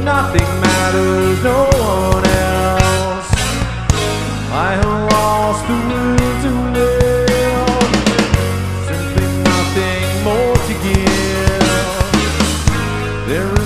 Nothing matters, no one else. I have lost the will to live. Simply nothing more to give. There